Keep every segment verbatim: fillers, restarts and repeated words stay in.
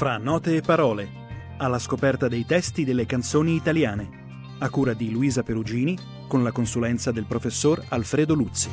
Fra note e parole, alla scoperta dei testi delle canzoni italiane, a cura di Luisa Perugini, con la consulenza del professor Alfredo Luzzi.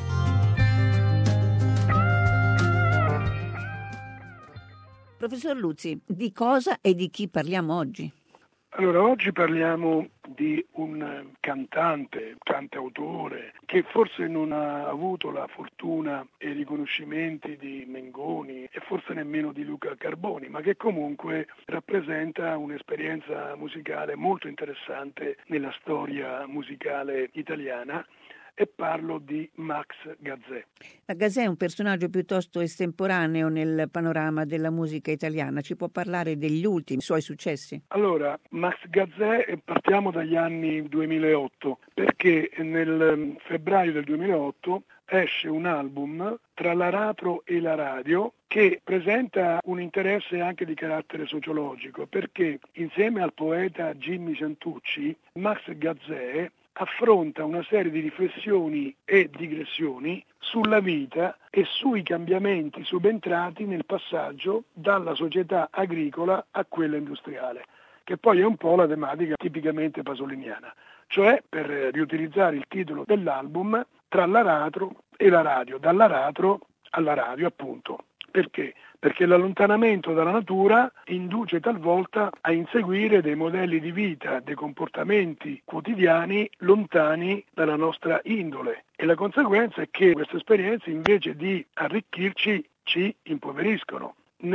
Professor Luzzi, di cosa e di chi parliamo oggi? Allora, oggi parliamo di un cantante, cantautore, che forse non ha avuto la fortuna e i riconoscimenti di Mengoni e forse nemmeno di Luca Carboni, ma che comunque rappresenta un'esperienza musicale molto interessante nella storia musicale italiana. E parlo di Max Gazzè. La Gazzè è un personaggio piuttosto estemporaneo nel panorama della musica italiana. Ci può parlare degli ultimi suoi successi? Allora, Max Gazzè, partiamo dagli anni duemilaotto, perché nel febbraio del duemilaotto esce un album tra l'aratro e la radio che presenta un interesse anche di carattere sociologico, perché insieme al poeta Jimmy Santucci, Max Gazzè affronta una serie di riflessioni e digressioni sulla vita e sui cambiamenti subentrati nel passaggio dalla società agricola a quella industriale, che poi è un po' la tematica tipicamente pasoliniana, cioè, per riutilizzare il titolo dell'album, tra l'aratro e la radio, dall'aratro alla radio appunto. Perché? Perché l'allontanamento dalla natura induce talvolta a inseguire dei modelli di vita, dei comportamenti quotidiani lontani dalla nostra indole. E la conseguenza è che queste esperienze, invece di arricchirci, ci impoveriscono.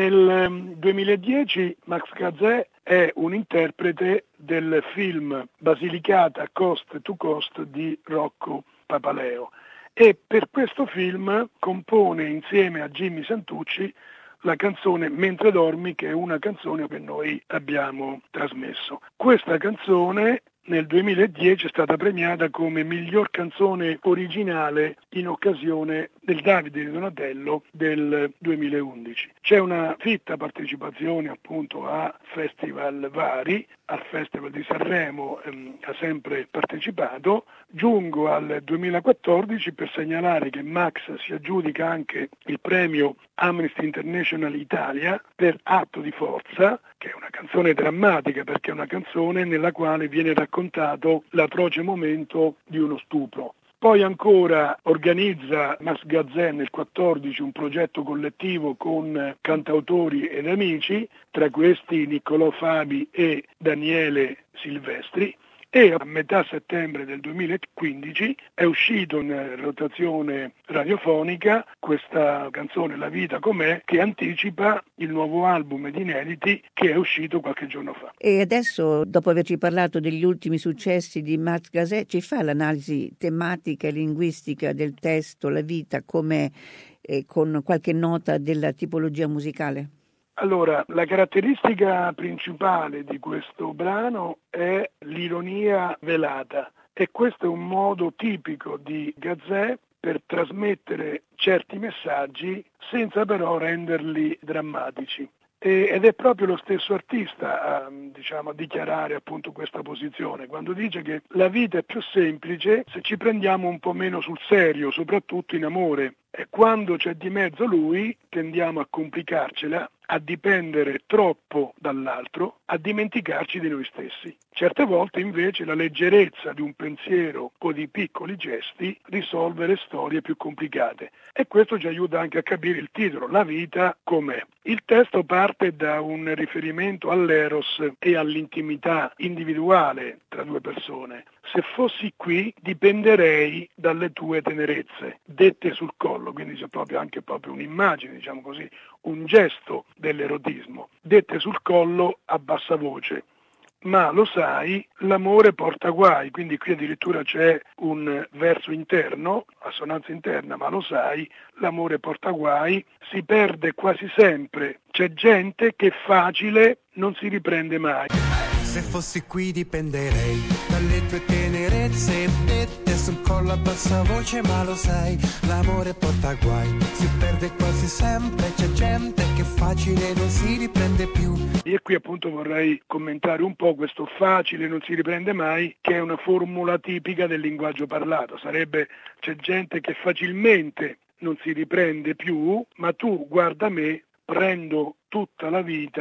Nel duemiladieci Max Gazzè è un interprete del film Basilicata Coast to Coast di Rocco Papaleo. E per questo film compone insieme a Jimmy Santucci la canzone Mentre dormi, che è una canzone che noi abbiamo trasmesso. Questa canzone nel duemiladieci è stata premiata come miglior canzone originale in occasione del Davide di Donatello del duemilaundici. C'è una fitta partecipazione appunto a festival vari, al Festival di Sanremo ehm, ha sempre partecipato. Giungo al duemilaquattordici per segnalare che Max si aggiudica anche il premio Amnesty International Italia per Atto di forza, che è una canzone drammatica perché è una canzone nella quale viene raccontato l'atroce momento di uno stupro. Poi ancora organizza Max Gazzè nel quattordici un progetto collettivo con cantautori ed amici, tra questi Niccolò Fabi e Daniele Silvestri, e a metà settembre del duemilaquindici è uscito in rotazione radiofonica questa canzone La vita com'è, che anticipa il nuovo album di inediti che è uscito qualche giorno fa. E adesso, dopo averci parlato degli ultimi successi di Max Gazzè, ci fa l'analisi tematica e linguistica del testo, la vita, come eh, con qualche nota della tipologia musicale? Allora, la caratteristica principale di questo brano è l'ironia velata e questo è un modo tipico di Gazzè per trasmettere certi messaggi senza però renderli drammatici. Ed è proprio lo stesso artista a, diciamo, a dichiarare appunto questa posizione, quando dice che la vita è più semplice se ci prendiamo un po' meno sul serio, soprattutto in amore. E quando c'è di mezzo lui tendiamo a complicarcela, a dipendere troppo dall'altro, a dimenticarci di noi stessi. Certe volte invece la leggerezza di un pensiero o di piccoli gesti risolve le storie più complicate. E questo ci aiuta anche a capire il titolo, La vita com'è. Il testo parte da un riferimento all'eros e all'intimità individuale tra due persone. Se fossi qui dipenderei dalle tue tenerezze, dette sul collo, quindi c'è proprio anche proprio un'immagine, diciamo così, un gesto dell'erotismo, dette sul collo a bassa voce. Ma lo sai, l'amore porta guai, quindi qui addirittura c'è un verso interno, assonanza interna, ma lo sai, l'amore porta guai, si perde quasi sempre, c'è gente che facile non si riprende mai. Se fossi qui dipenderei dalle tue tenerezze, dette sul collo a bassa voce, ma lo sai, l'amore porta guai, si perde quasi sempre, c'è gente che facile non si riprende più. E qui appunto vorrei commentare un po' questo facile non si riprende mai, che è una formula tipica del linguaggio parlato, sarebbe c'è gente che facilmente non si riprende più, ma tu guarda me, prendo tutta la vita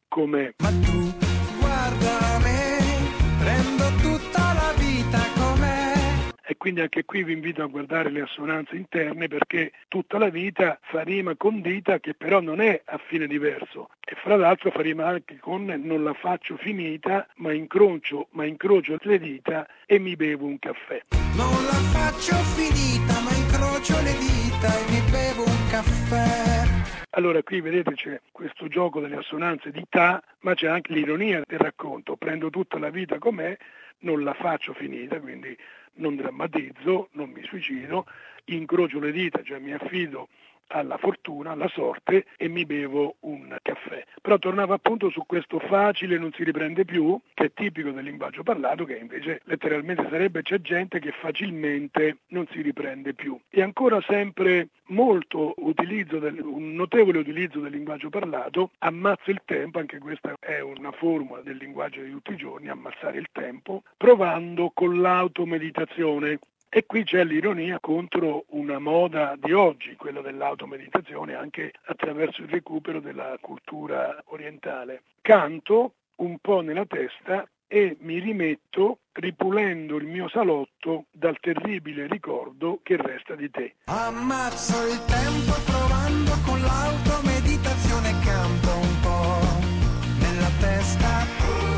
com'è. Ma tu guarda me, prendo tutta la vita com'è. E quindi anche qui vi invito a guardare le assonanze interne, perché tutta la vita fa rima con dita, che però non è a fine diverso, e fra l'altro fa rima anche con non la faccio finita, ma incrocio, ma incrocio le dita e mi bevo un caffè. Non la faccio finita, ma incrocio le dita e mi bevo un caffè. Allora qui vedete c'è questo gioco delle assonanze di ta, ma c'è anche l'ironia del racconto. Prendo tutta la vita com'è, non la faccio finita, quindi non drammatizzo, non mi suicido, incrocio le dita, cioè mi affido alla fortuna, alla sorte, e mi bevo un caffè. Però tornavo appunto su questo facile non si riprende più, che è tipico del linguaggio parlato, che invece letteralmente sarebbe c'è gente che facilmente non si riprende più. E ancora sempre molto utilizzo, del, un notevole utilizzo del linguaggio parlato, ammazzo il tempo, anche questa è una formula del linguaggio di tutti i giorni, ammazzare il tempo, provando con l'automeditazione. E qui c'è l'ironia contro una moda di oggi, quella dell'automeditazione, anche attraverso il recupero della cultura orientale. Canto un po' nella testa e mi rimetto ripulendo il mio salotto dal terribile ricordo che resta di te. Ammazzo il tempo provando con l'automeditazione, canto un po' nella testa.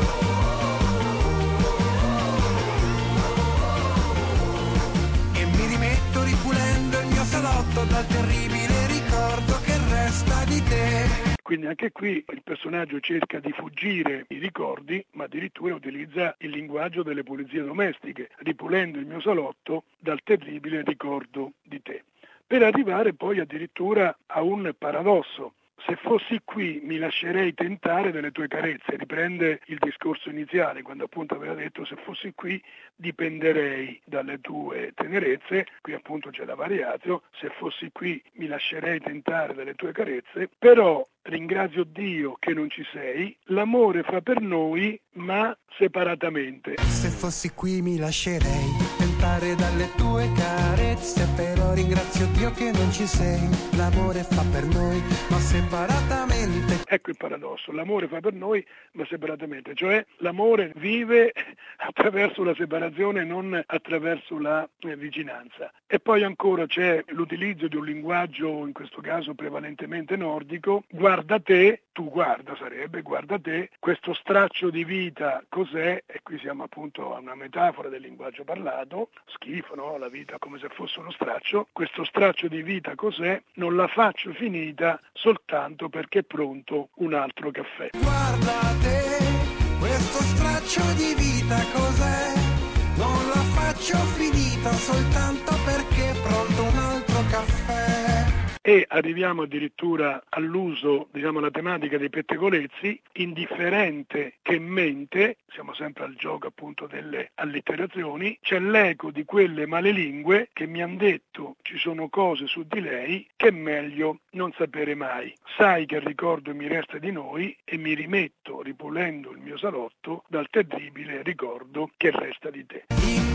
Ripulendo il mio salotto dal terribile ricordo che resta di te. Quindi anche qui il personaggio cerca di fuggire i ricordi, ma addirittura utilizza il linguaggio delle pulizie domestiche, ripulendo il mio salotto dal terribile ricordo di te. Per arrivare poi addirittura a un paradosso. Se fossi qui mi lascerei tentare delle tue carezze, riprende il discorso iniziale, quando appunto aveva detto se fossi qui dipenderei dalle tue tenerezze, qui appunto c'è la variatio, se fossi qui mi lascerei tentare dalle tue carezze, però ringrazio Dio che non ci sei, l'amore fa per noi ma separatamente. Se fossi qui mi lascerei tentare dalle tue carezze, però ringrazio Dio che non ci sei, l'amore fa per noi ma separatamente. Ecco il paradosso, l'amore fa per noi ma separatamente, cioè l'amore vive attraverso la separazione, non attraverso la eh, vicinanza. E poi ancora c'è l'utilizzo di un linguaggio, in questo caso prevalentemente nordico, guarda te, tu guarda sarebbe, guarda te, questo straccio di vita cos'è? E qui siamo appunto a una metafora del linguaggio parlato, schifo, no? La vita come se fosse uno straccio, questo straccio di vita cos'è? Non la faccio finita soltanto perché è pronto un altro caffè. Guarda te, questo straccio di vita cos'è? Non la faccio finita soltanto perché è pronto un altro caffè. E arriviamo addirittura all'uso, diciamo, la tematica dei pettegolezzi, indifferente che mente, siamo sempre al gioco appunto delle allitterazioni, c'è l'eco di quelle malelingue che mi han detto ci sono cose su di lei che è meglio non sapere mai. Sai che il ricordo mi resta di noi e mi rimetto ripulendo il mio salotto dal terribile ricordo che resta di te.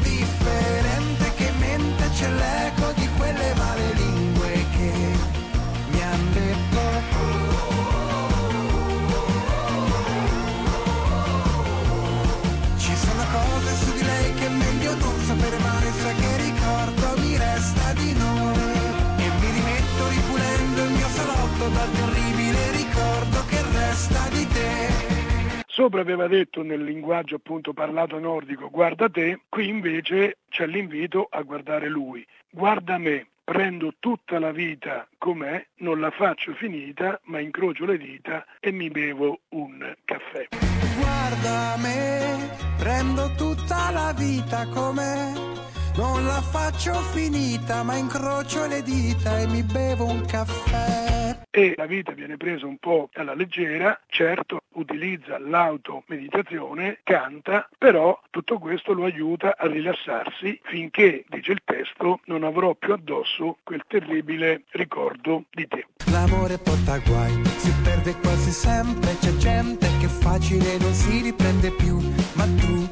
Indifferente che mente c'è l'eco di quelle malelingue che mi han detto. Ci sono cose su di lei che è meglio non sapere mai, sa che ricordo mi resta di noi e mi rimetto ripulendo il mio salotto dal terribile ricordo che resta di te. Sopra aveva detto nel linguaggio appunto parlato nordico guarda te, qui invece c'è l'invito a guardare lui. Guarda me, prendo tutta la vita com'è, non la faccio finita, ma incrocio le dita e mi bevo un caffè. Guarda me, prendo tutta la vita com'è, non la faccio finita, ma incrocio le dita e mi bevo un caffè. E la vita viene presa un po' alla leggera, certo utilizza l'automeditazione, canta, però tutto questo lo aiuta a rilassarsi finché, dice il testo, non avrò più addosso quel terribile ricordo di te. L'amore porta guai, si perde quasi sempre, c'è gente che facile non si riprende più, ma tu